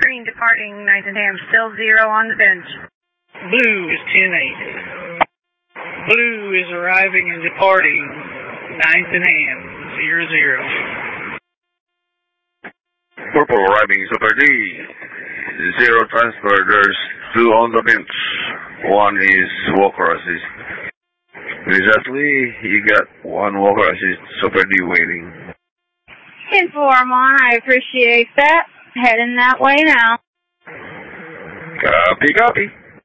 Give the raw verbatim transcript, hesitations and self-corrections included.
Green departing, ninth and Ham, still zero on the bench. Blue is ten eight. Blue is arriving and departing, ninth and Ham, zero zero. Purple arriving, Super D. Zero transfer, there's two on the bench. One is walker assist. Exactly, you got one walker assist, Super D waiting. Inform on, I appreciate that. Heading that way now. Copy, copy.